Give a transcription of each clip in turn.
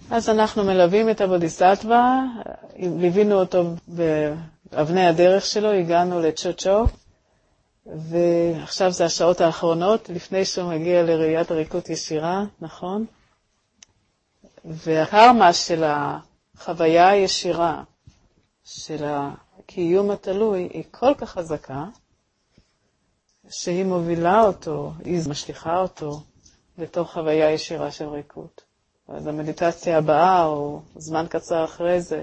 אז אנחנו מלווים את הבודיסטווה, ליווינו אותו באבני הדרך שלו, הגענו לצ'וצ'ו, ועכשיו זה השעות האחרונות, לפני שהוא מגיע לראיית הריקות ישירה, נכון? והקרמה של החוויה הישירה, של הקיום התלוי, היא כל כך חזקה, שהיא מובילה אותו, היא משליחה אותו, לתוך חוויה ישירה של ריקות. אז המדיטציה הבאה, או זמן קצר אחרי זה,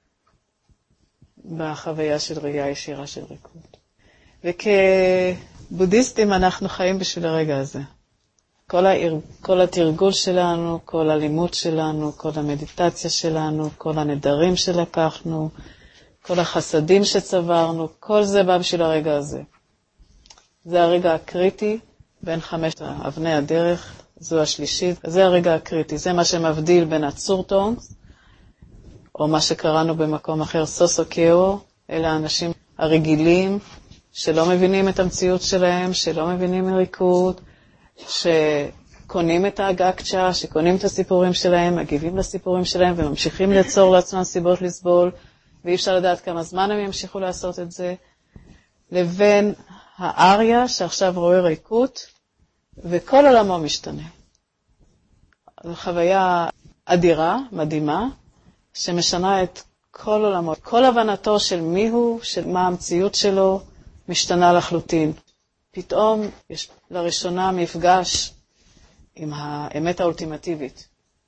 בחוויה של ראייה ישירה של ריקות. וכבודיסטים אנחנו חיים בשביל הרגע הזה. כל התרגול שלנו, כל הלימוד שלנו, כל המדיטציה שלנו, כל הנדרים שלקחנו, כל החסדים שצברנו, כל זה בא בשביל הרגע הזה. זה הרגע הקריטי בין 5 אבני הדרך, זו השלישית, זה הרגע הקריטי, זה מה שמבדיל בין הצורטונגס, או מה שקראנו במקום אחר סוסוקאו, אלה האנשים הרגילים, שלא מבינים את המציאות שלהם, שלא מבינים מריקות, שקונים את האגקצ'ה, שקונים את הסיפורים שלהם, מגיבים לסיפורים שלהם, וממשיכים ליצור לעצמם סיבות לסבול, ואי אפשר לדעת כמה זמן הם ימשיכו לעשות את זה, לבין האריה שעכשיו רואה ריקות, וכל עולמו משתנה. זו חוויה אדירה, מדהימה, שמשנה את כל עולמו. כל הבנתו של מיהו, של מה המציאות שלו, משתנה לחלוטין. פתאום יש לראשונה מפגש עם האמת האולטימטיבית.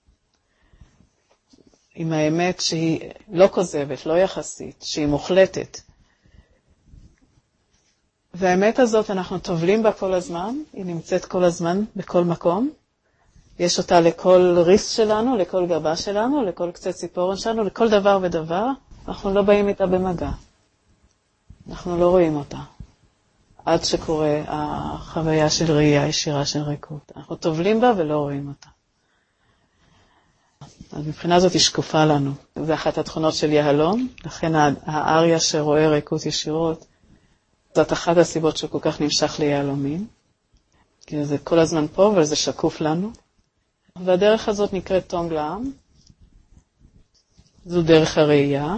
עם האמת שהיא לא כוזבת, לא יחסית, שהיא מוחלטת. והאמת הזאת אנחנו טובלים בה כל הזמן, היא נמצאת כל הזמן בכל מקום. יש אותה לכל ריס שלנו, לכל גבה שלנו, לכל קצה ציפורן שלנו, לכל דבר ודבר. אנחנו לא באים איתה במגע. אנחנו לא רואים אותה. עד שקורה החוויה של ראייה ישירה של ריקות. אנחנו טובלים בה ולא רואים אותה. אז מבחינה זאת היא שקופה לנו. זה אחת התכונות של יהלום, לכן האריה שרואה ריקות ישירות, זאת אחת הסיבות שהוא כל כך נמשך ליהלומים. כי זה כל הזמן פה, אבל זה שקוף לנו. והדרך הזאת נקראת טונג לעם. זו דרך הראייה.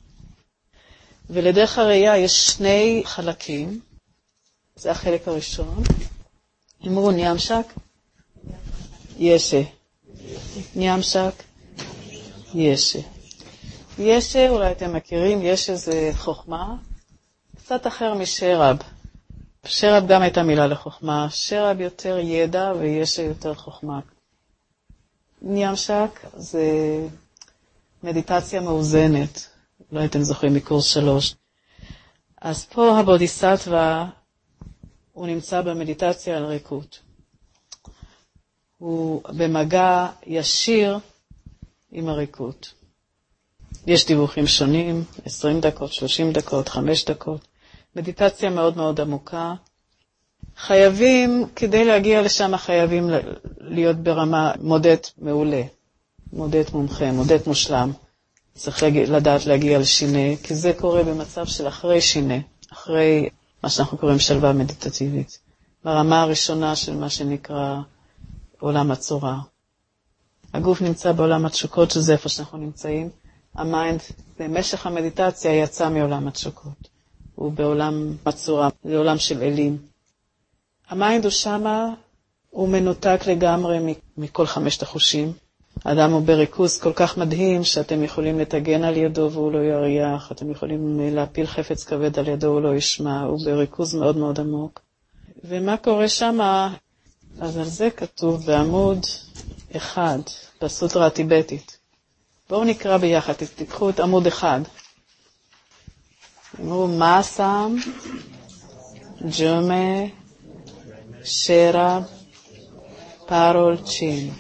ולדרך הראייה יש 2 חלקים. זה החלק הראשון. אמרו ניאמשק, ישה. ניאמשק, ישה. ישה, אולי אתם מכירים, ישה זה חוכמה. קצת אחר משרב. שרב גם הייתה מילה לחוכמה. שרב יותר ידע ויש יותר חוכמה. ניאמשק זה מדיטציה מאוזנת. לא הייתם זוכרים מקורס 3. אז פה הבודיסטווה הוא נמצא במדיטציה על ריקות. הוא במגע ישיר עם הריקות. יש דיווחים שונים, 20 דקות, 30 דקות, 5 דקות. מדיטציה מאוד מאוד עמוקה. חייבים, כדי להגיע לשם, חייבים להיות ברמה מודד מעולה, מודד מומחה, מודד מושלם. צריך לדעת להגיע לשינה, כי זה קורה במצב של אחרי שינה, אחרי מה שאנחנו קוראים שלווה מדיטטיבית. ברמה הראשונה של מה שנקרא עולם הצורה. הגוף נמצא בעולם התשוקות, שזה איפה שאנחנו נמצאים. המיינד במשך המדיטציה יצא מעולם התשוקות. הוא בעולם הצורה, זה עולם של אלים. המיינד הוא שמה, הוא מנותק לגמרי מכל 5 החושים. האדם הוא בריכוז כל כך מדהים שאתם יכולים לתגן על ידו והוא לא יריח, אתם יכולים להפיל חפץ כבד על ידו, הוא לא ישמע, הוא בריכוז מאוד מאוד עמוק. ומה קורה שמה? אז על זה כתוב בעמוד 1, בסוטרה הטיבטית. בואו נקרא ביחד, תיקחו את עמוד 1. אמרו, מסם, ג'ומה, שרב, פרול, צ'ין.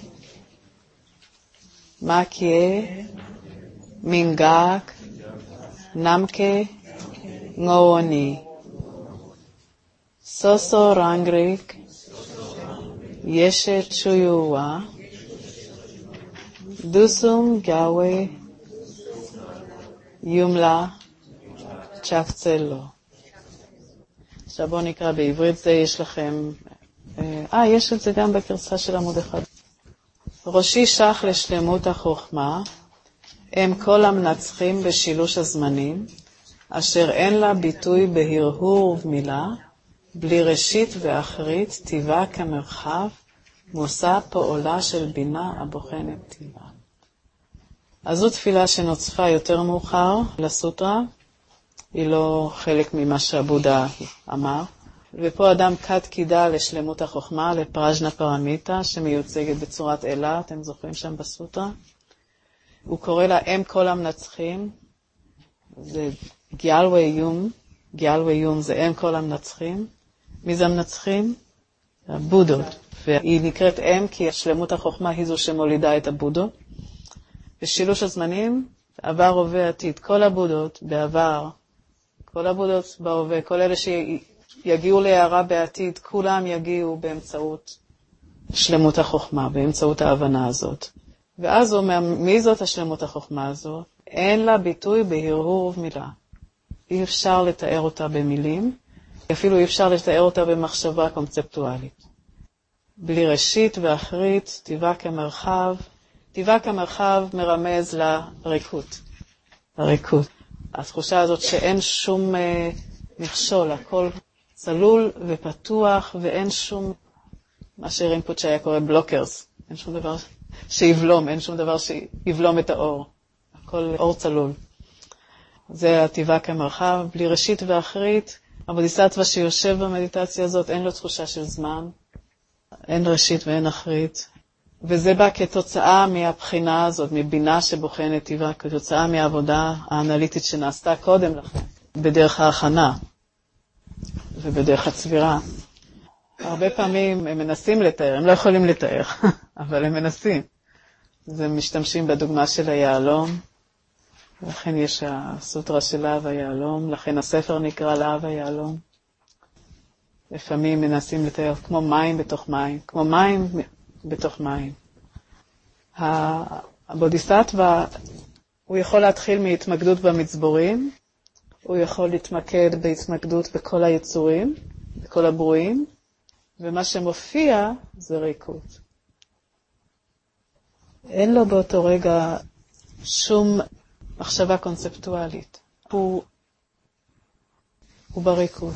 מקיה, מינגק, נמקה, ngoni. סוסו רנגריק, ישה צ'ויואה, דוסום גאווה, יומלה, צ'קצלו. עכשיו בואו נקרא בעברית זה, יש לכם, יש את זה גם בגרסה של עמוד 1. ראשי שח לשלמות החוכמה, הם כל המנצחים בשילוש הזמנים, אשר אין לה ביטוי בהרהור ובמילה, בלי ראשית ואחרית, טבעה כמרחב, מושא פועלה של בינה הבוחנת טבעה. אז זו תפילה שנוצפה יותר מאוחר לסוטרה, היא לא חלק ממה שהבודה אמר, ופה אדם קד קידה לשלמות החוכמה, לפראז'נה פרמיתה, שמיוצגת בצורת אלה, אתם זוכרים שם בסוטרה? הוא קורא לה אם כל המנצחים, זה גיאלווי יום זה אם כל המנצחים. מי זה המנצחים? הבודות. והיא נקראת אם כי השלמות החוכמה היא זו שמולידה את הבודות. בשילוש הזמנים, עבר, הווה, עתיד, כל הבודות בעבר, כל הבודות בהווה, כל אלה שיגיעו להערה בעתיד, כולם יגיעו באמצעות שלמות החוכמה, באמצעות ההבנה הזאת. ואז הוא אומר, מי זאת השלמות החוכמה הזאת? אין לה ביטוי בהרהור ובמילה. אי אפשר לתאר אותה במילים, אפילו אי אפשר לתאר אותה במחשבה קונספטואלית. בלי ראשית ואחרית, טבעה כמרחב. טבעה כמרחב מרמז לריקות. הריקות. התחושה הזאת שאין שום מכשול, הכל צלול ופתוח, ואין שום, מה שרינפוט שהיה קורא בלוקרס. אין שום דבר שיבלום, אין שום דבר שיבלום את האור. הכל אור צלול. זה הטבעה כמרחב, בלי ראשית ואחרית. הבודיסטווה שיושב במדיטציה הזאת, אין לו תחושה של זמן. אין ראשית ואין אחרית. וזה בא כתוצאה מהבחינה הזאת, מבינה שבוחנת טבעה, כתוצאה מהעבודה האנליטית שנעשתה קודם לכן, בדרך ההכנה ובדרך הצבירה. הרבה פעמים הם מנסים לתאר, הם לא יכולים לתאר, אבל הם מנסים. אז הם משתמשים בדוגמה של היעלום, לכן יש הסוטרה של להב היעלום, לכן הספר נקרא להב היעלום. לפעמים מנסים לתאר כמו מים בתוך מים, כמו מים בתוך מים. הבודיסטווה, הוא יכול להתחיל מהתמקדות במצבורים, הוא יכול להתמקד בהתמקדות בכל היצורים, בכל הברואים, ומה שמופיע זה ריקות. אין לו באותו רגע שום מחשבה קונספטואלית. הוא בריקות.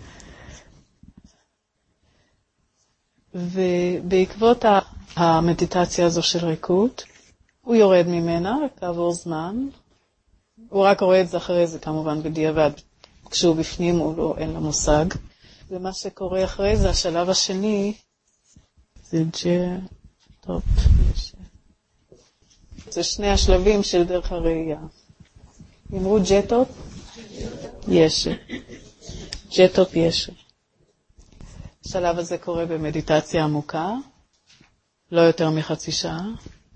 ובעקבות המדיטציה הזו של ריקות, הוא יורד ממנה כעבור זמן. הוא רק רואה את זה אחרי זה כמובן בדיעבד. כשהוא בפנים אין לו מושג. ומה שקורה אחרי זה, השלב השני, זה טוב. זה שני השלבים של דרך הראייה. אמרו ג'טופ, ישו. ג'טופ ישו. השלב הזה קורה במדיטציה עמוקה, לא יותר מחצי שעה,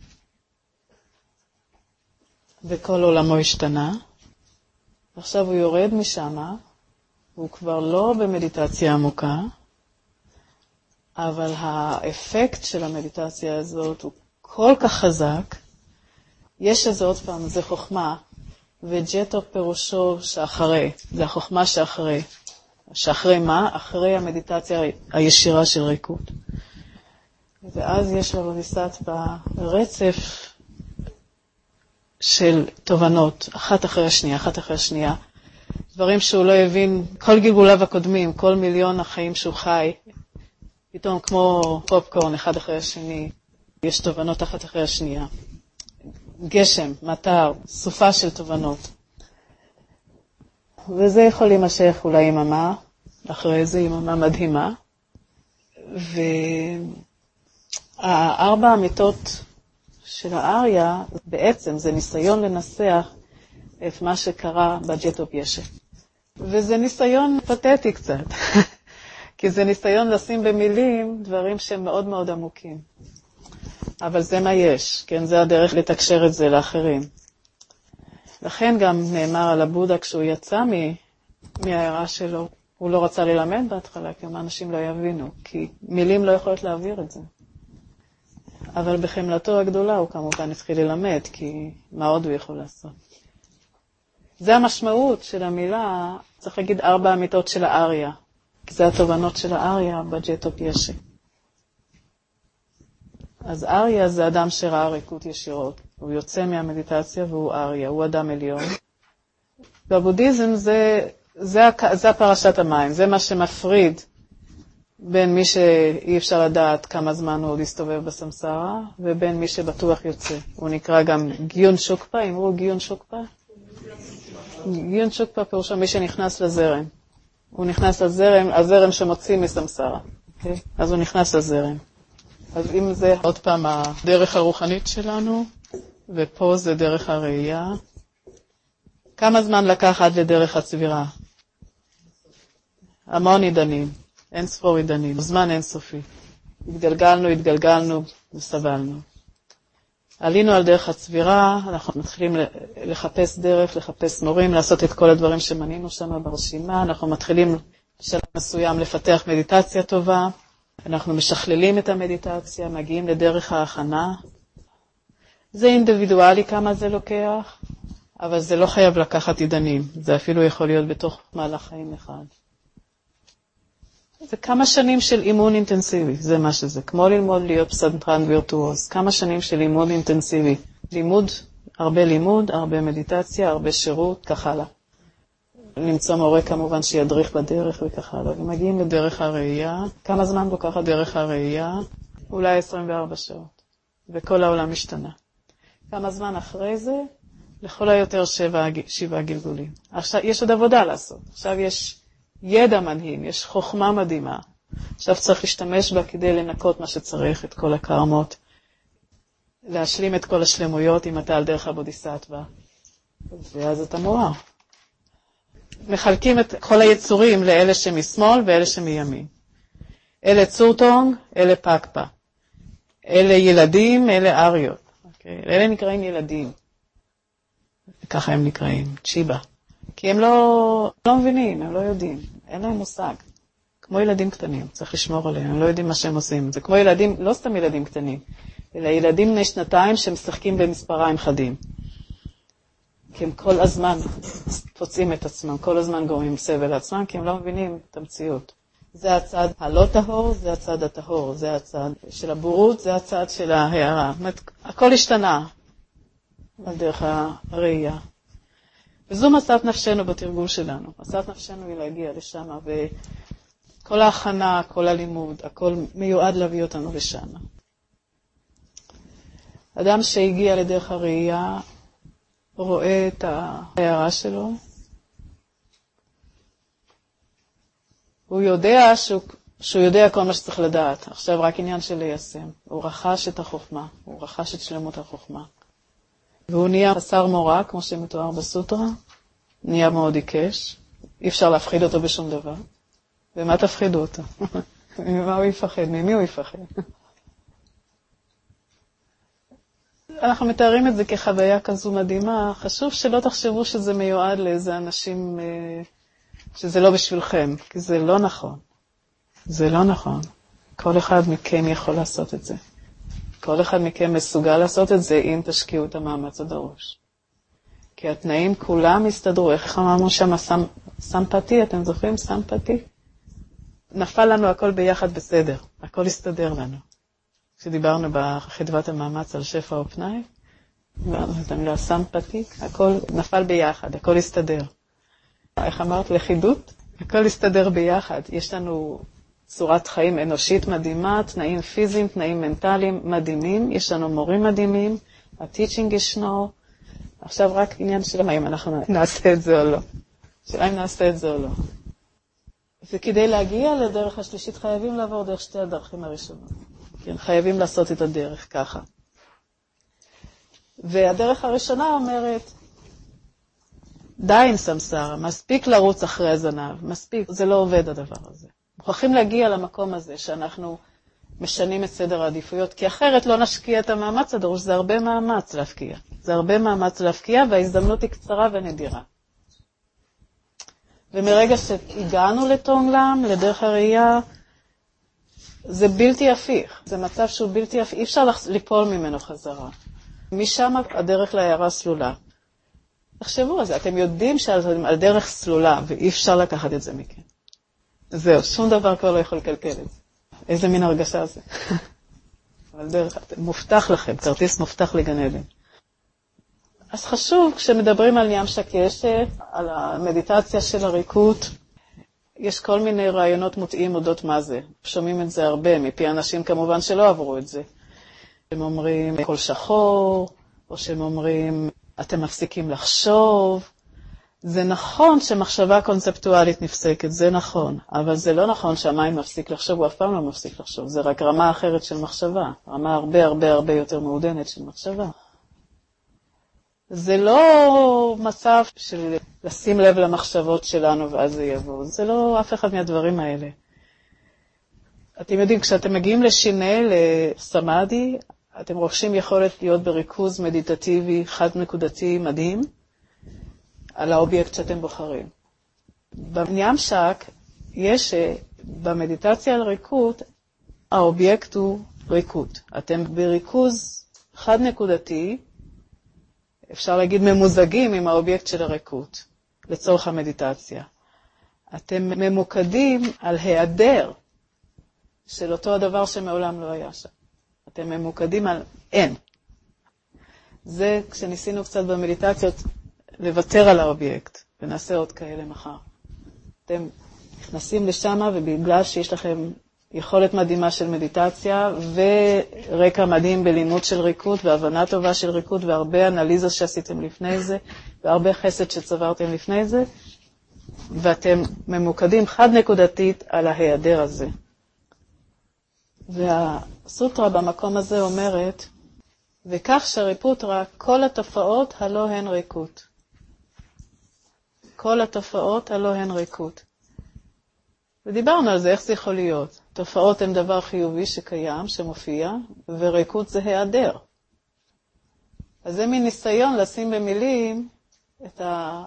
וכל עולמו השתנה. עכשיו הוא יורד משם, הוא כבר לא במדיטציה עמוקה, אבל האפקט של המדיטציה הזאת הוא כל כך חזק, יש איזה עוד פעם, זה חוכמה, וג'טו פירושו שאחרי, זה החוכמה שאחרי. שאחרי מה? אחרי המדיטציה הישירה של ריקות. ואז יש לבודיסטווה ברצף של תובנות, אחת אחרי השנייה, דברים שהוא לא הבין, כל גלגוליו הקודמים, כל מיליון החיים שהוא חי, פתאום כמו פופקורן אחד אחרי השני, יש תובנות אחת אחרי השנייה. גשם, מטר, סופה של תובנות. וזה יכול להימשך אולי יממה, אחרי זה יממה מדהימה. והארבע אמיתות של האריה, בעצם זה ניסיון לנסח את מה שקרה בג'טופ ישו. וזה ניסיון פתטי קצת, כי זה ניסיון לשים במילים דברים שהם מאוד מאוד עמוקים. אבל זה מה יש, כן? זה הדרך לתקשר את זה לאחרים. לכן גם נאמר על הבודה כשהוא יצא מהעירה שלו, הוא לא רצה ללמד בהתחלה, כי אנשים לא יבינו, כי מילים לא יכולות להעביר את זה. אבל בחמלתו הגדולה הוא כמובן התחיל ללמד, כי מה עוד הוא יכול לעשות? זה המשמעות של המילה, צריך להגיד 4 אמיתות של האריה, כי זה התובנות של האריה בג'טופ ישו. אז אריה זה אדם שראה ריקות ישירות. הוא יוצא מהמדיטציה והוא אריה, הוא אדם עליון. בבודהיזם זה הפרשת המים, זה מה שמפריד בין מי שאי אפשר לדעת כמה זמן הוא עוד יסתובב בסמסרה, ובין מי שבטוח יוצא. הוא נקרא גם גיון שוקפה, אמרו גיון שוקפה? גיון שוקפה פירושו מי שנכנס לזרם. הוא נכנס לזרם, הזרם שמוציא מסמסרה. Okay? אז הוא נכנס לזרם. אז אם זה עוד פעם הדרך הרוחנית שלנו, ופה זה דרך הראייה. כמה זמן לקח עד לדרך הצבירה? המון עידנים, אין ספור עידנים, זמן אינסופי. התגלגלנו וסבלנו. עלינו על דרך הצבירה, אנחנו מתחילים לחפש דרך, לחפש מורים, לעשות את כל הדברים שמנינו שם ברשימה, אנחנו מתחילים בשלב מסוים לפתח מדיטציה טובה, אנחנו משכללים את המדיטציה, מגיעים לדרך ההכנה. זה אינדיבידואלי כמה זה לוקח, אבל זה לא חייב לקחת עידנים, זה אפילו יכול להיות בתוך מהלך חיים אחד. זה כמה שנים של אימון אינטנסיבי, זה מה שזה, כמו ללמוד להיות פסנתרן וירטואוז, כמה שנים של אימון אינטנסיבי, לימוד, הרבה מדיטציה, הרבה שירות, כך הלאה. למצוא מורה כמובן שידריך בדרך וכך הלאה. ומגיעים לדרך הראייה, כמה זמן לוקחת דרך הראייה? אולי 24 שעות, וכל העולם משתנה. כמה זמן אחרי זה? לכל היותר 7 גלגולים. עכשיו יש עוד עבודה לעשות, עכשיו יש ידע מדהים, יש חוכמה מדהימה. עכשיו צריך להשתמש בה כדי לנקות מה שצריך, את כל הקרמות, להשלים את כל השלמויות אם אתה על דרך הבודיסטווה. ואז אתה מואר. מחלקים את כל היצורים לאלה שמשמאל ואלה שמימין. אלה צורטונג, אלה פקפה. אלה ילדים, אלה אריות. אלה נקראים ילדים. ככה הם נקראים, צ'יבה. כי הם לא מבינים, הם לא יודעים, אין להם מושג. כמו ילדים קטנים, צריך לשמור עליהם, הם לא יודעים מה שהם עושים. זה כמו ילדים, לא סתם ילדים קטנים, אלא ילדים בני 2 שמשחקים במספריים חדים. כי הם כל הזמן פוצעים את עצמם, כל הזמן גורמים סבל לעצמם, כי הם לא מבינים את המציאות. זה הצד הלא טהור, זה הצד הטהור, זה הצד של הבורות, זה הצד של ההערה. זאת אומרת, הכל השתנה על דרך הראייה. וזו מסעת נפשנו בתרגול שלנו. מסעת נפשנו היא להגיע לשם, וכל ההכנה, כל הלימוד, הכל מיועד להביא אותנו לשם. אדם שהגיע לדרך הראייה, רואה את ההערה שלו, הוא יודע שהוא יודע כל מה שצריך לדעת. עכשיו רק עניין של ליישם. הוא רכש את החוכמה, הוא רכש את שלמות החוכמה. והוא נהיה חסר מורא, כמו שמתואר בסוטרה, נהיה מאוד עיקש, אי אפשר להפחיד אותו בשום דבר. ומה תפחידו אותו? ממה הוא יפחד? ממי הוא יפחד? אנחנו מתארים את זה כחוויה כזו מדהימה, חשוב שלא תחשבו שזה מיועד לאיזה אנשים, שזה לא בשבילכם, כי זה לא נכון. זה לא נכון. כל אחד מכם יכול לעשות את זה. כל אחד מכם מסוגל לעשות את זה אם תשקיעו את המאמץ הדרוש. כי התנאים כולם הסתדרו. איך אמרנו שם סמפתי? אתם זוכרים סמפתי? נפל לנו הכל ביחד בסדר. הכל הסתדר לנו. כשדיברנו בחדוות המאמץ על שפע ופנאי, דיברנו את המילה סמפתי, הכל נפל ביחד, הכל הסתדר. איך אמרת? לכידות? הכל הסתדר ביחד. יש לנו צורת חיים אנושית מדהימה, תנאים פיזיים, תנאים מנטליים מדהימים, יש לנו מורים מדהימים, הטיצ'ינג ישנו, עכשיו רק עניין של אם אנחנו נעשה את זה או לא. שאלה אם נעשה את זה או לא. וכדי להגיע לדרך השלישית חייבים לעבור דרך 2 הדרכים הראשונות. כן, חייבים לעשות את הדרך ככה. והדרך הראשונה אומרת, די עם סמסרה, מספיק לרוץ אחרי הזנב, מספיק, זה לא עובד הדבר הזה. מוכרחים להגיע למקום הזה שאנחנו משנים את סדר העדיפויות, כי אחרת לא נשקיע את המאמץ הדרוש, זה הרבה מאמץ להפקיע. זה הרבה מאמץ להפקיע, וההזדמנות היא קצרה ונדירה. ומרגע שהגענו לתונגלם, לדרך הראייה, זה בלתי הפיך. זה מצב שהוא בלתי הפיך, אי אפשר ליפול ממנו חזרה. משם הדרך להערה סלולה. תחשבו על זה, אתם יודעים שעל דרך סלולה, ואי אפשר לקחת את זה מכם. זהו, שום דבר כבר לא יכול לקלקל את זה. איזה מין הרגשה זה. אבל מובטח לכם, כרטיס מובטח לגן עדן. אז חשוב, כשמדברים על ים שקשת, על המדיטציה של הריקות, יש כל מיני רעיונות מוטעים אודות מה זה. שומעים את זה הרבה, מפי אנשים כמובן שלא עברו את זה. הם אומרים, כל שחור, או שהם אומרים, אתם מפסיקים לחשוב. זה נכון שמחשבה קונספטואלית נפסקת, זה נכון, אבל זה לא נכון שהמים מפסיק לחשוב, הוא אף פעם לא מפסיק לחשוב. זה רק רמה אחרת של מחשבה, רמה הרבה הרבה הרבה יותר מעודנת של מחשבה. זה לא מצב של לשים לב למחשבות שלנו ואז זה יבוא. זה לא אף אחד מהדברים האלה. אתם יודעים, כשאתם מגיעים לשינה, לסמאדי, אתם רוכשים יכולת להיות בריכוז מדיטטיבי חד-נקודתי מדהים על האובייקט שאתם בוחרים. בנימשק יש במדיטציה על ריקות, האובייקט הוא ריקות. אתם בריכוז חד-נקודתי, אפשר להגיד ממוזגים עם האובייקט של הריקות, לצורך המדיטציה. אתם ממוקדים על היעדר של אותו הדבר שמעולם לא היה שם. אתם ממוקדים על אין. זה כשניסינו קצת במדיטציות לוותר על האובייקט, ונעשה עוד כאלה מחר. אתם נכנסים לשם, ובגלל שיש לכם יכולת מדהימה של מדיטציה, ורקע מדהים בלימוד של ריקות, והבנה טובה של ריקות, והרבה אנליזה שעשיתם לפני זה, והרבה חסד שצברתם לפני זה, ואתם ממוקדים חד-נקודתית על ההיעדר הזה. והסוטרה במקום הזה אומרת, וכך שריפוטרה, כל התופעות הלא הן ריקות. כל התופעות הלא הן ריקות. ודיברנו על זה, איך זה יכול להיות. תופעות הן דבר חיובי שקיים, שמופיע, וריקות זה היעדר. אז זה מין ניסיון לשים במילים את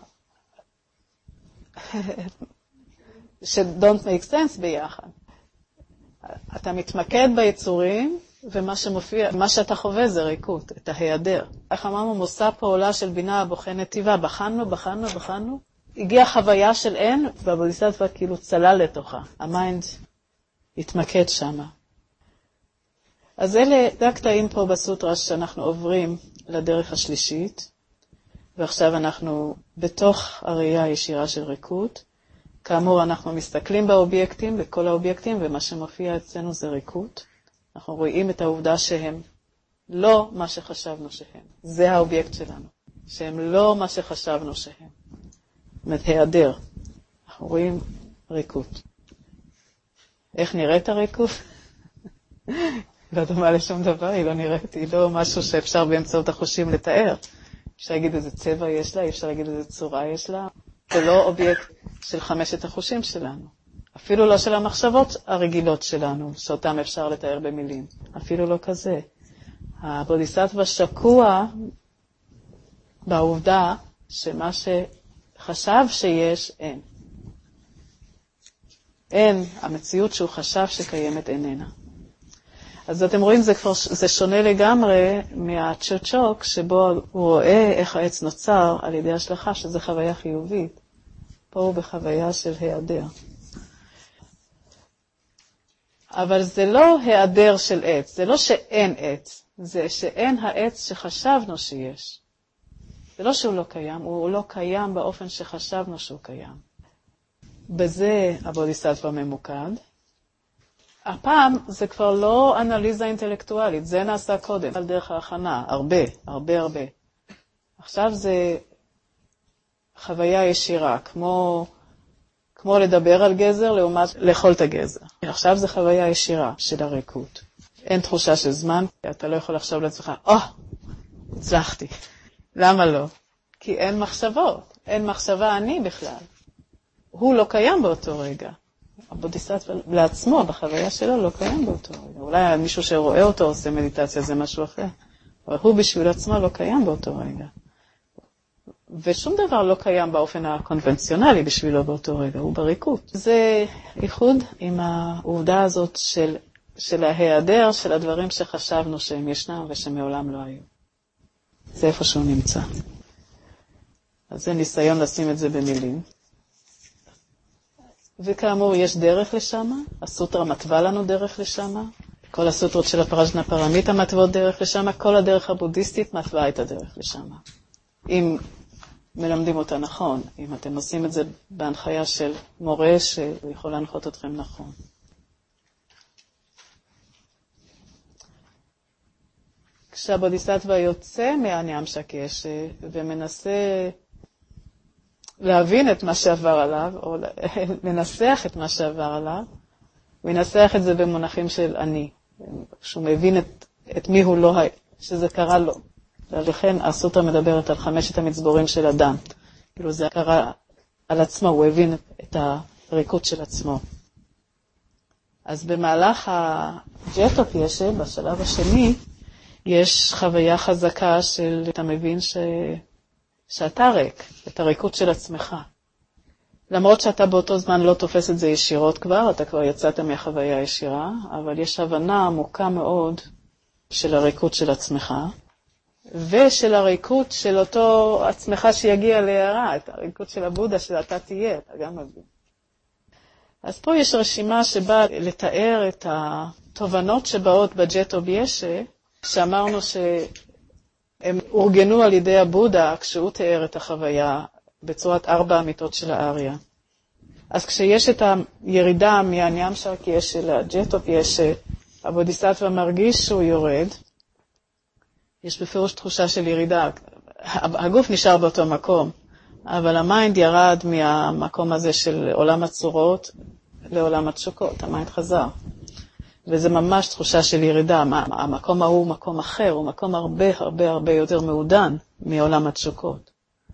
ש-don't make sense ביחד. אתה מתמקד ביצורים, ומה שמופיע, מה שאתה חווה זה ריקות, את ההיעדר. איך אמרנו, מושא פעולה של בינה הבוחנת טבעה, בחנו, הגיעה חוויה של אין, והבודיסטווה כאילו צלל לתוכה. המיינד התמקד שמה. אז אלה הקטעים פה בסוטרה שאנחנו עוברים לדרך השלישית, ועכשיו אנחנו בתוך הראייה הישירה של ריקות. כאמור, אנחנו מסתכלים באובייקטים, בכל האובייקטים, ומה שמופיע אצלנו זה ריקות. אנחנו רואים את העובדה שהם לא מה שחשבנו שהם. זה האובייקט שלנו, שהם לא מה שחשבנו שהם. זאת אומרת, היעדר. אנחנו רואים ריקות. איך נראית הריקות? לא דומה לשום דבר, היא לא נראית, היא לא משהו שאפשר באמצעות החושים לתאר. אפשר להגיד איזה צבע יש לה, אפשר להגיד איזה צורה יש לה. זה לא אובייקט של 5 החושים שלנו. אפילו לא של המחשבות הרגילות שלנו, שאותם אפשר לתאר במילים. אפילו לא כזה. הבודיסטווה שקוע בעובדה שמה שחשב שיש, אין. אין, המציאות שהוא חשב שקיימת איננה. אז אתם רואים, זה שונה לגמרי מהצ'וצ'וק, שבו הוא רואה איך העץ נוצר על ידי השלכה, שזה חוויה חיובית. פה הוא בחוויה של היעדר. אבל זה לא היעדר של עץ, זה לא שאין עץ, זה שאין העץ שחשבנו שיש. זה לא שהוא לא קיים, הוא לא קיים באופן שחשבנו שהוא קיים. בזה הבודיסטווה ממוקד. הפעם זה כבר לא אנליזה אינטלקטואלית, זה נעשה קודם, על דרך ההכנה, הרבה. עכשיו זה חוויה ישירה, כמו לדבר על גזר לעומת לאכול את הגזר. עכשיו זה חוויה ישירה של הריקות. אין תחושה של זמן, אתה לא יכול לחשוב לעצמך, הצלחתי. למה לא? כי אין מחשבות, אין מחשבה אני בכלל. הוא לא קיים באותו רגע. הבודיסטווה לעצמו, בחוויה שלו, לא קיים באותו רגע. אולי מישהו שרואה אותו עושה מדיטציה, זה משהו אחר. אבל הוא בשביל עצמו לא קיים באותו רגע. ושום דבר לא קיים באופן הקונבנציונלי בשבילו באותו רגע, הוא בריקות. זה ייחוד עם העובדה הזאת של ההיעדר של הדברים שחשבנו שהם ישנם ושמעולם לא היו. זה איפה שהוא נמצא. אז זה ניסיון לשים את זה במילים. וכאמור, יש דרך לשם, הסוטרה מתווה לנו דרך לשם, כל הסוטרות של הפרז'נה פרמיתה מתוות דרך לשם, כל הדרך הבודהיסטית מתווה את הדרך לשם. אם מלמדים אותה נכון, אם אתם עושים את זה בהנחיה של מורה שיכול להנחות אתכם נכון. כשהבודיסטווה יוצא מהניאמשקש ומנסה להבין את מה שעבר עליו, או לנסח את מה שעבר עליו, הוא ינסח את זה במונחים של אני. שהוא מבין את מי הוא לא, שזה קרה לו. ולכן הסוטרה מדברת על 5 המצבורים של אדם. כאילו זה קרה על עצמו, הוא הבין את הריקות של עצמו. אז במהלך הג'טו-פיישה, בשלב השני, יש חוויה חזקה של, אתה מבין שאתה ריק, את הריקות של עצמך. למרות שאתה באותו זמן לא תופס את זה ישירות כבר, אתה כבר יצאת מהחוויה הישירה, אבל יש הבנה עמוקה מאוד של הריקות של עצמך, ושל הריקות של אותו עצמך שיגיע להערה, את הריקות של הבודה שאתה תהיה, אתה גם מבין. אז פה יש רשימה שבאה לתאר את התובנות שבאות בג'טו-פיישה, שאמרנו שהם אורגנו על ידי הבודה כשהוא תיאר את החוויה בצורת 4 אמיתות של האריה. אז כשיש את הירידה מהניאמשקיה של הג'טו-פיישה, הבודיסטווה מרגיש שהוא יורד, יש בפירוש תחושה של ירידה. הגוף נשאר באותו מקום, אבל המיינד ירד מהמקום הזה של עולם הצורות לעולם התשוקות, המיינד חזר. וזה ממש תחושה של ירידה. המקום ההוא הוא מקום אחר, הוא מקום הרבה הרבה הרבה יותר מעודן מעולם התשוקות.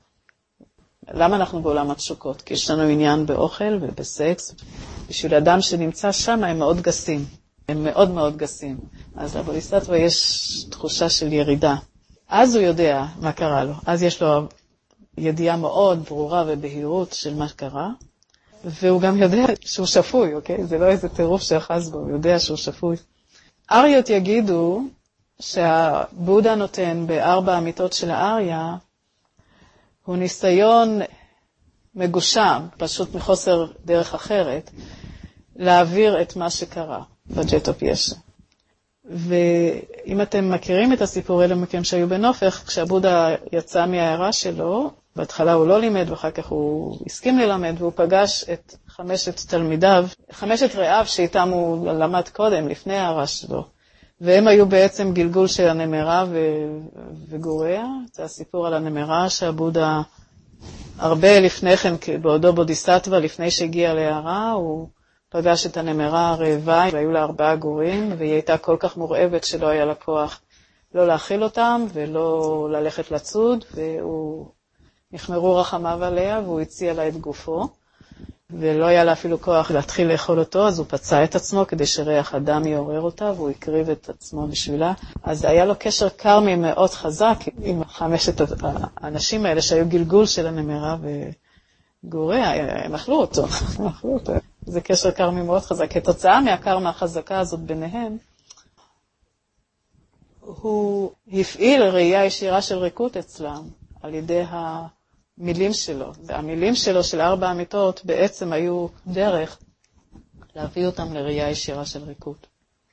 למה אנחנו בעולם התשוקות? כי יש לנו עניין באוכל ובסקס. בשביל אדם שנמצא שם הם מאוד גסים. הם מאוד מאוד גסים. אז לבודיסטווה יש תחושה של ירידה. אז הוא יודע מה קרה לו. אז יש לו ידיעה מאוד ברורה ובהירות של מה קרה. והוא גם יודע שהוא שפוי, אוקיי? זה לא איזה טירוף שאחז בו, הוא יודע שהוא שפוי. אריות יגידו שהבודה נותן ב4 אמיתות של האריה, הוא ניסיון מגושם, פשוט מחוסר דרך אחרת, להעביר את מה שקרה בג'טו-פיישה. ואם אתם מכירים את הסיפור, אלה מכם שהיו בנופך, כשהבודה יצא מהעיירה שלו, בהתחלה הוא לא לימד, ואחר כך הוא הסכים ללמד, והוא פגש את 5 תלמידיו, 5 רעיו שאיתם הוא למד קודם, לפני העיירה שלו. והם היו בעצם גלגול של הנמרה וגוריה. זה הסיפור על הנמרה שהבודה הרבה לפני כן, בעודו בודיסטווה, לפני שהגיע להערה, הוא פגש את הנמרה הרעבה, והיו לה 4 גורים, והיא הייתה כל כך מורעבת שלא היה לה כוח לא להאכיל אותם ולא ללכת לצוד, והוא נחמרו רחמיו עליה והוא הציע לה את גופו, ולא היה לה אפילו כוח להתחיל לאכול אותו, אז הוא פצע את עצמו כדי שריח הדם יעורר אותה, והוא הקריב את עצמו בשבילה. אז היה לו קשר קרמי מאוד חזק עם 5 האנשים האלה שהיו גלגול של הנמרה וגוריה, הם אכלו אותו. זה קשר קרמי מאוד חזק. כתוצאה מהקרמה החזקה הזאת ביניהם, הוא הפעיל ראייה ישירה של ריקות אצלם על ידי המילים שלו. והמילים שלו של 4 אמיתות בעצם היו דרך להביא אותם לראייה ישירה של ריקות.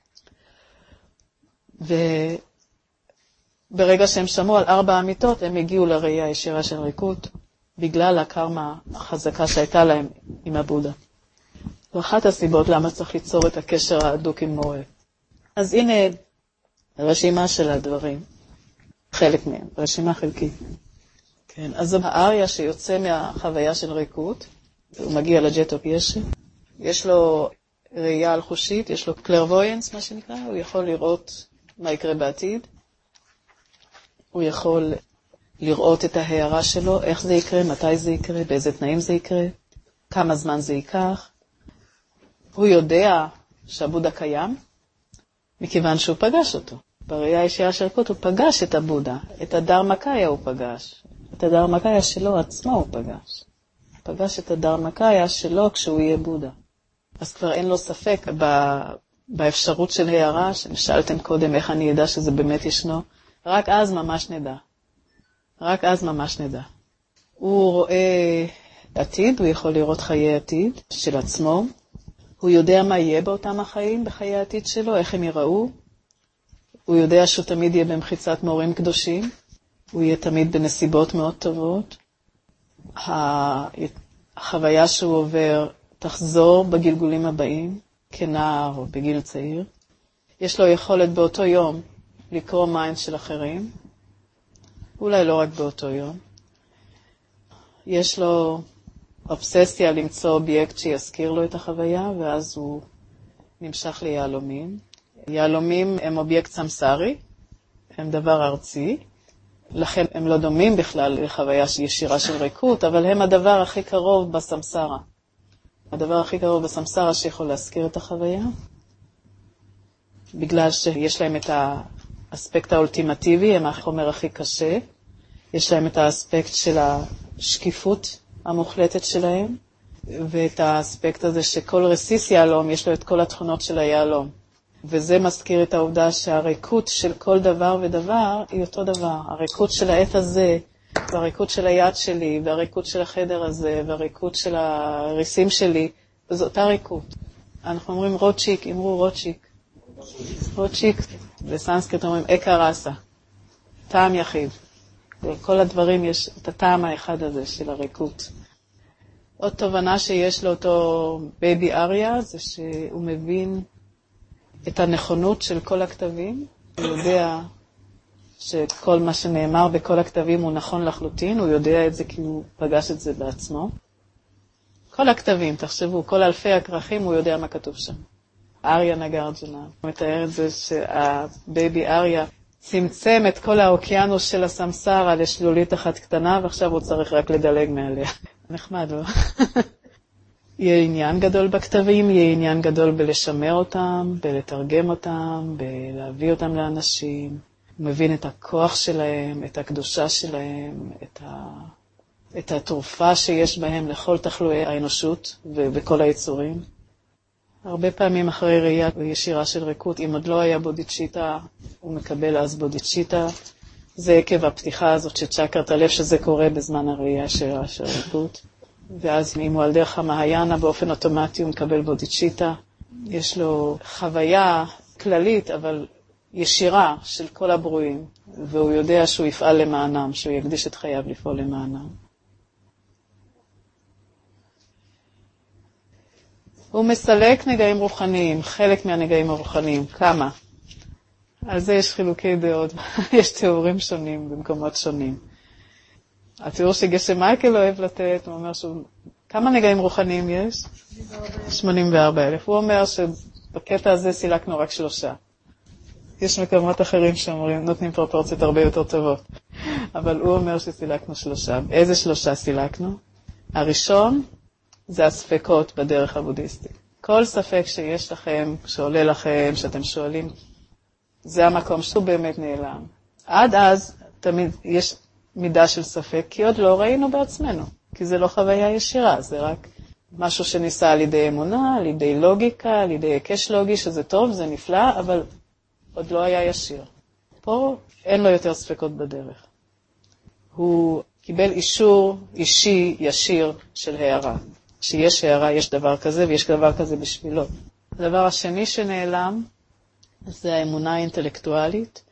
וברגע שהם שמעו על 4 אמיתות, הם הגיעו לראייה ישירה של ריקות, בגלל הקרמה החזקה שהייתה להם עם הבודה. זו אחת הסיבות למה צריך ליצור את הקשר ההדוק עם מורה. אז הנה רשימה של הדברים, חלק מהם, רשימה חלקית. כן, אז זו האריה שיוצא מהחוויה של ריקות, הוא מגיע לג'טו-פיישה, יש לו ראייה על חושית, יש לו קלרוויינס, מה שנקרא, הוא יכול לראות מה יקרה בעתיד, הוא יכול לראות את ההערה שלו, איך זה יקרה, מתי זה יקרה, באיזה תנאים זה יקרה, כמה זמן זה ייקח. הוא יודע שהבודה קיים, מכיוון שהוא פגש אותו. בראייה הישירה של ריקות הוא פגש את הבודה, את הדרמקאיה הוא פגש. את הדרמקאיה שלו עצמו הוא פגש. פגש את הדרמקאיה שלו כשהוא יהיה בודה. אז כבר אין לו ספק באפשרות של הערה, ששאלתם קודם איך אני ידע שזה באמת ישנו. רק אז ממש נדע. רק אז ממש נדע. הוא רואה עתיד, הוא יכול לראות חיי עתיד של עצמו. הוא יודע מה יהיה באותם החיים, בחיי העתיד שלו, איך הם ייראו. הוא יודע שהוא תמיד יהיה במחיצת מורים קדושים. הוא יהיה תמיד בנסיבות מאוד טובות. החוויה שהוא עובר תחזור בגלגולים הבאים, כנער או בגיל צעיר. יש לו יכולת באותו יום לקרוא מיינד של אחרים. אולי לא רק באותו יום. יש לו אובססיה למצוא אובייקט שיזכיר לו את החוויה, ואז הוא נמשך ליהלומים. יהלומים הם אובייקט סמסרי, הם דבר ארצי, לכן הם לא דומים בכלל לחוויה ישירה של ריקות, אבל הם הדבר הכי קרוב בסמסרה. הדבר הכי קרוב בסמסרה שיכול להזכיר את החוויה, בגלל שיש להם את האספקט האולטימטיבי, הם החומר הכי קשה, יש להם את האספקט של השקיפות המוחלטת שלהם, ואת האספקט הזה שכל רסיס יהלום יש לו את כל התכונות של היהלום. וזה מזכיר את העובדה שהריקות של כל דבר ודבר היא אותו דבר. הריקות של העת הזה, והריקות של היד שלי, והריקות של החדר הזה, והריקות של הריסים שלי, וזו אותה ריקות. אנחנו אומרים רוטשיק, אמרו רוטשיק. רוטשיק, בסנסקריט אומרים אקה רסה, טעם יחיד. וכל הדברים יש את הטעם האחד הזה של הריקות. עוד תובנה שיש לו אותו בייבי אריה, זה שהוא מבין את הנכונות של כל הכתבים. הוא יודע שכל מה שנאמר בכל הכתבים הוא נכון לחלוטין, הוא יודע את זה כי הוא פגש את זה בעצמו. כל הכתבים, תחשבו, כל אלפי הכרכים הוא יודע מה כתוב שם. אריה נגרג'נה, הוא מתאר את זה שהבייבי אריה צמצם את כל האוקיינוס של הסמסרה לשלולית אחת קטנה, ועכשיו הוא צריך רק לדלג מעליה. נחמד, לא? יהיה עניין גדול בכתבים, יהיה עניין גדול בלשמר אותם, בלתרגם אותם, בלהביא אותם לאנשים. הוא מבין את הכוח שלהם, את הקדושה שלהם, את התרופה שיש בהם לכל תחלואי האנושות ובכל היצורים. הרבה פעמים אחרי ראייה ישירה של ריקות, אם עוד לא היה בודיצ'יטה, הוא מקבל אז בודיצ'יטה. זה עקב הפתיחה הזאת של צ'קרת הלב, שזה קורה בזמן הראייה ישירה של ריקות. ואז אם הוא על דרך המהיאנה, באופן אוטומטי הוא מקבל בודיצ'יטה. יש לו חוויה כללית, אבל ישירה של כל הברואים, והוא יודע שהוא יפעל למענם, שהוא יקדיש את חייו לפעול למענם. הוא מסלק נגעים רוחניים, חלק מהנגעים הרוחניים. כמה? על זה יש חילוקי דעות, יש תיאורים שונים במקומות שונים. התיאור שגשם מייקל אוהב לתת, הוא אומר כמה נגעים רוחניים יש? 84,000. הוא אומר שבקטע הזה סילקנו רק 3. יש מקומות אחרים שאומרים, נותנים פרופורציות הרבה יותר טובות. אבל הוא אומר שסילקנו 3. איזה 3 סילקנו? הראשון זה הספקות בדרך הבודהיסטית. כל ספק שיש לכם, שעולה לכם, שאתם שואלים, זה המקום שהוא באמת נעלם. עד אז תמיד יש מידה של ספק, כי עוד לא ראינו בעצמנו, כי זה לא חוויה ישירה, זה רק משהו שניסה על ידי אמונה, על ידי לוגיקה, על ידי הקש לוגי, שזה טוב, זה נפלא, אבל עוד לא היה ישיר. פה אין לו יותר ספקות בדרך. הוא קיבל אישור אישי ישיר של הערה. שיש הערה, יש דבר כזה, ויש דבר כזה בשבילו. הדבר השני שנעלם, זה האמונה האינטלקטואלית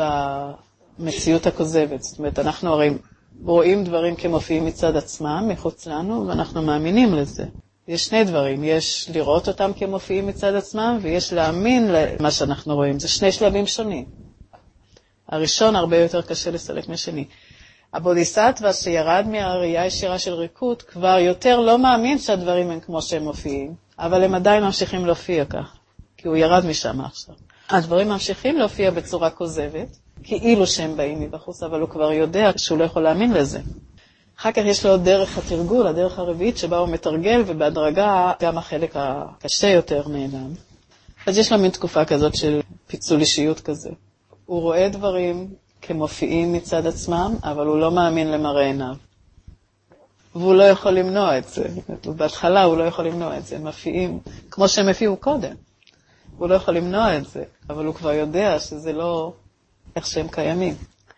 במציאות הכוזבת. זאת אומרת, אנחנו הרי רואים דברים כמופיעים מצד עצמם, מחוץ לנו, ואנחנו מאמינים לזה. יש שני דברים, יש לראות אותם כמופיעים מצד עצמם, ויש להאמין למה שאנחנו רואים. זה שני שלבים שונים. הראשון הרבה יותר קשה לסלק מהשני. הבודיסטווה שירד מהראייה הישירה של ריקות, כבר יותר לא מאמין שהדברים הם כמו שהם מופיעים, אבל הם עדיין ממשיכים להופיע כך, כי הוא ירד משם עכשיו. הדברים ממשיכים להופיע בצורה כוזבת, כאילו שהם באים מבחוץ, אבל הוא כבר יודע שהוא לא יכול להאמין לזה. אחר כך יש לו עוד דרך התרגול, הדרך הרביעית שבה הוא מתרגל, ובהדרגה גם החלק הקשה יותר נעלם. אז יש לו מין תקופה כזאת של פיצול אישיות כזה. הוא רואה דברים כמופיעים מצד עצמם, אבל הוא לא מאמין למראה עיניו. והוא לא יכול למנוע את זה. בהתחלה הוא לא יכול למנוע את זה. הם מופיעים כמו שהם הופיעו קודם. הוא לא יכול למנוע את זה, אבל הוא כבר יודע שזה לא איך שהם קיימים.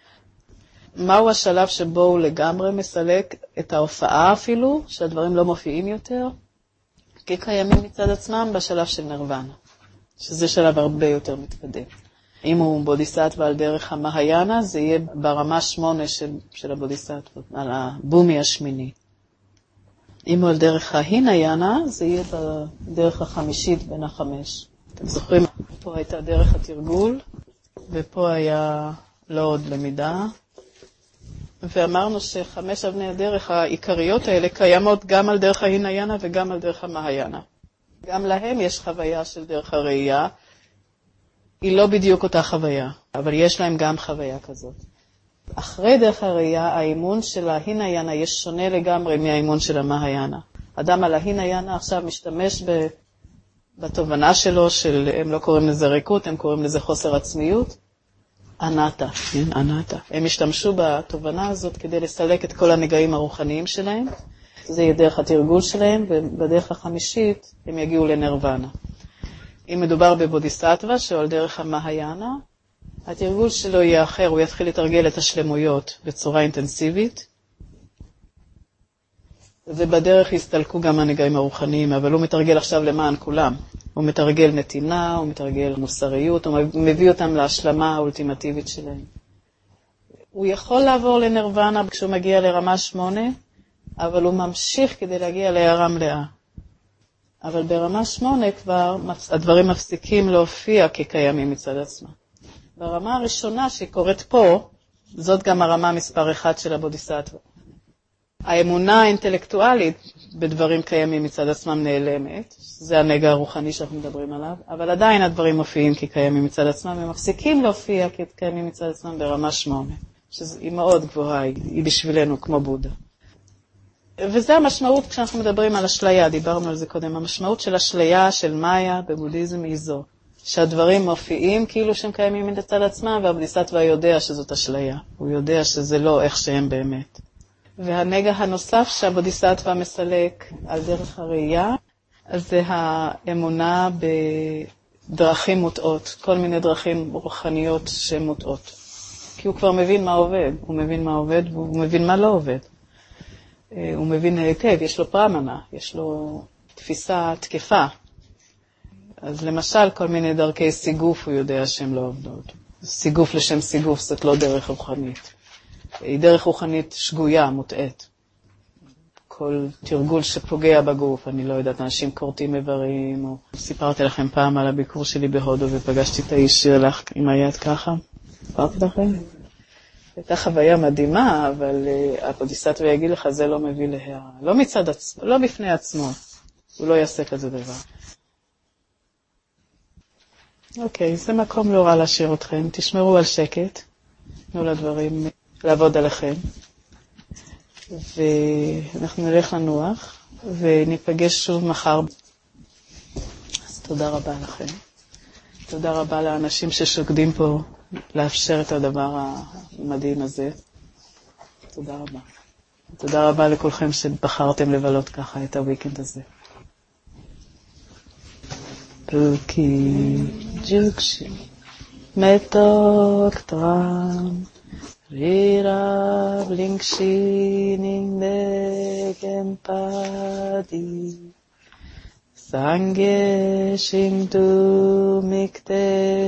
מהו השלב שבו הוא לגמרי מסלק את ההופעה אפילו, שהדברים לא מופיעים יותר? כקיימים מצד עצמם בשלב של נירוונה, שזה שלב הרבה יותר מתקדם. אם הוא בודיסטווה על דרך המהיאנה, זה יהיה ברמה 8 של הבודיסטווה, על הבומי השמיני. אם הוא על דרך ההינאיינה, זה יהיה בדרך החמישית בין החמש. אתם זוכרים, פה הייתה דרך התרגול, ופה היה לא עוד למידה. ואמרנו שחמש אבני הדרך העיקריות האלה קיימות גם על דרך ההינאיינה וגם על דרך המהיאנה. גם להם יש חוויה של דרך הראייה. היא לא בדיוק אותה חוויה, אבל יש להם גם חוויה כזאת. אחרי דרך הראייה, האימון של ההינאיינה יש שונה לגמרי מהאימון של המהיאנה. אדם על ההינאיינה עכשיו משתמש בתובנה שלו, הם לא קוראים לזה ריקות, הם קוראים לזה חוסר עצמיות. אנטה, כן, אנטה. הם השתמשו בתובנה הזאת כדי לסלק את כל הנגעים הרוחניים שלהם. זה יהיה דרך התרגול שלהם, ובדרך החמישית הם יגיעו לנירוונה. אם מדובר בבודיסטווה, שעל דרך המהיאנה, התרגול שלו יהיה אחר, הוא יתחיל לתרגל את השלמויות בצורה אינטנסיבית, ובדרך יסתלקו גם הנגעים הרוחניים, אבל הוא מתרגל עכשיו למען כולם. הוא מתרגל נתינה, הוא מתרגל מוסריות, הוא מביא אותם להשלמה האולטימטיבית שלהם. הוא יכול לעבור לנירוונה כשהוא מגיע לרמה 8, אבל הוא ממשיך כדי להגיע להערה מלאה. אבל ברמה 8 כבר הדברים מפסיקים להופיע כקיימים מצד עצמם. ברמה הראשונה שהיא קורית פה, זאת גם הרמה מספר 1 של הבודיסטווה. האמונה האינטלקטואלית בדברים קיימים מצד עצמם נעלמת, זה הנגע הרוחני שאנחנו מדברים עליו, אבל עדיין הדברים מופיעים כקיימים מצד עצמם, הם מפסיקים להופיע כקיימים מצד עצמם ברמה 8, שהיא מאוד גבוהה, היא בשבילנו כמו בודה. וזה המשמעות כשאנחנו מדברים על אשליה, דיברנו על זה קודם, המשמעות של אשליה של מאיה בבודהיזם היא זו, שהדברים מופיעים כאילו שהם קיימים מצד עצמם, והבודיסטווה יודע שזאת אשליה, הוא יודע שזה לא איך שהם באמת. והנגע הנוסף שהבודיסטווה מסלק על דרך הראייה, אז זה האמונה בדרכים מוטעות, כל מיני דרכים רוחניות שהן מוטעות. כי הוא כבר מבין מה עובד, הוא מבין מה עובד והוא מבין מה לא עובד. הוא מבין היטב, יש לו פרמנה, יש לו תפיסה תקפה. אז למשל, כל מיני דרכי סיגוף הוא יודע שהן לא עובדות. סיגוף לשם סיגוף זאת לא דרך רוחנית. היא דרך רוחנית שגויה, מוטעת. כל תרגול שפוגע בגוף, אני לא יודעת, אנשים קורטים איברים, או סיפרתי לכם פעם על הביקור שלי בהודו ופגשתי את האיש שלך עם היד ככה. סיפרתי לכם? הייתה חוויה מדהימה, אבל הבודיסטווה יגיד לך, זה לא מביא להערה. לא מצד עצמו, לא בפני עצמו. הוא לא יעשה כזה דבר. אוקיי, זה מקום לא רע להשאיר אתכם. תשמרו על שקט. תנו לדברים לעבוד עליכם. ואנחנו נלך לנוח, וניפגש שוב מחר. אז תודה רבה לכם. תודה רבה לאנשים ששוקדים פה לאפשר את הדבר המדהים הזה. תודה רבה. תודה רבה לכולכם שבחרתם לבלות ככה את הוויקנד הזה. פוקי ג'וקשי מתוק טרם רירה בלינקשי נינדגם פדי Sangye shingdu mikte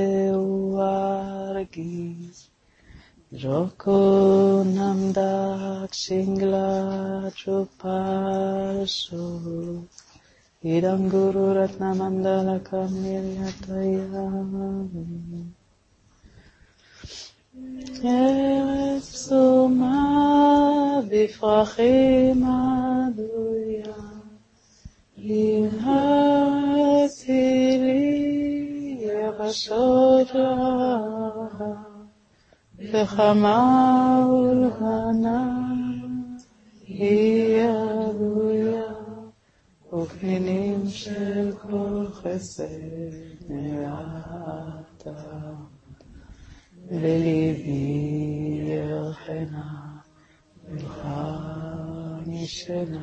wargi Joko namdak shingla chuparsho Idam guru ratna mandala kamiryatayam Eretz psuma bifrachim aduyam Yirati li yavashot raha V'chama ulhana Yiyaruya Ufninim shel kol chesed ne'ata V'livi yerchena V'chanishena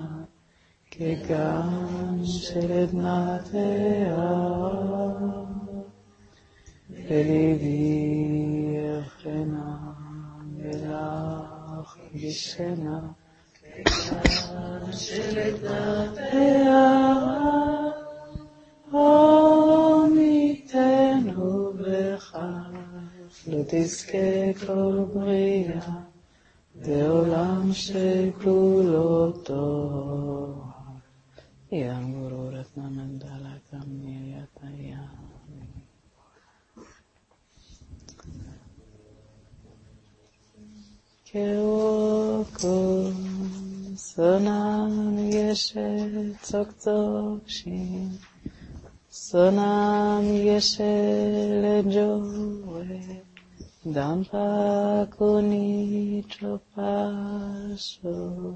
כגן של עדנת הערה, וליבי ירחנה ולך גישנה שלדת הערה, עמיתנו בכף, לא תזכה כל בריאה, בעולם שכולו טוב. ים גורות נמנדלה כמיית הים. כאוקו סונם ישת צוק צוק שין, סונם ישת לג'ורי, דמפה קונית שופשו.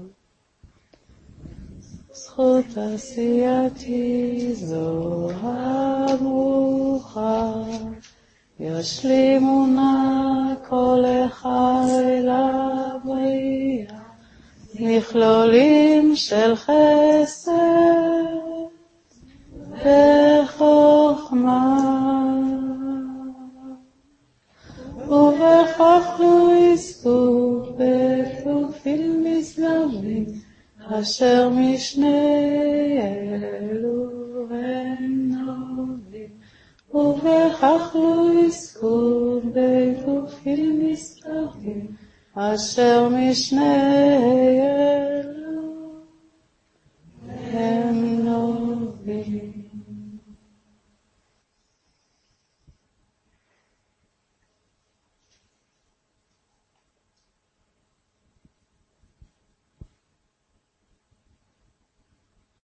זכות עשייתי זו הברוכה, ישלימו נא כל אחד לבריאה, מכלולים של חסד וחוכמה, ובכך לא יזכו בכתובים מסלבים, אשר משני אלו הם נובעים, ובכך לא יזכו בכתובים מסלבים, אשר משני אלו